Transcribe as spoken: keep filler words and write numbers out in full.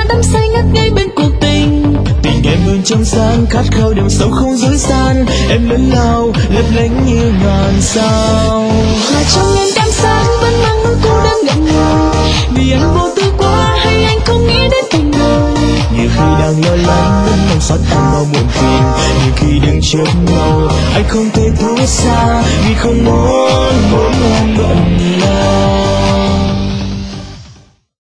đắm say ngất ngây bên cuộc tình. Tình em luôn trong sáng, khát khao đêm sâu không dối gian. Em lớn lao lấp lánh như ngàn sao. Mà trong em đắm sáng vẫn mang nỗi cô đơn ngậm ngùi, vì anh vô tư quá hay anh không nghĩ đến tình người. Nhiều khi đang lo lắng vẫn mong xót em bao muộn phiền, nhiều khi đứng trước nhau anh không thể thấu xa, vì không muốn muốn em bận lòng.